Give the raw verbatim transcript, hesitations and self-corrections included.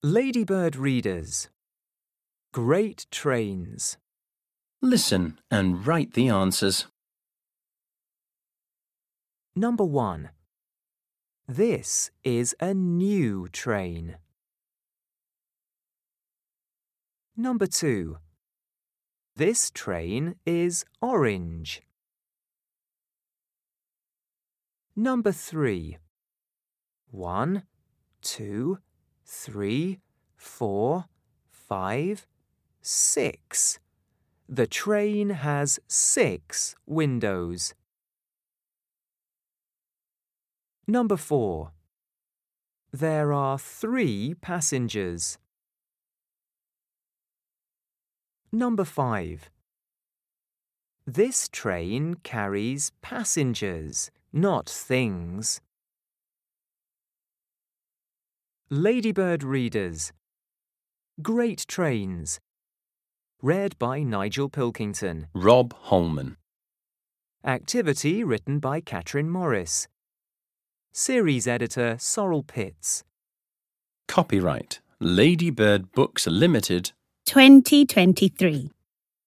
Ladybird readers. Great trains. Listen and write the answers. Number one. This is a new train. Number two. This train is orange. Number three. One, two, three, four, five, six. The train has six windows. Number four. There are three passengers. Number five. This train carries passengers, not things. Ladybird readers. Great trains. Read by Nigel Pilkington. Rob Holman. Activity written by Catherine Morris. Series editor Sorrel Pitts. Copyright Ladybird Books Limited twenty twenty-three.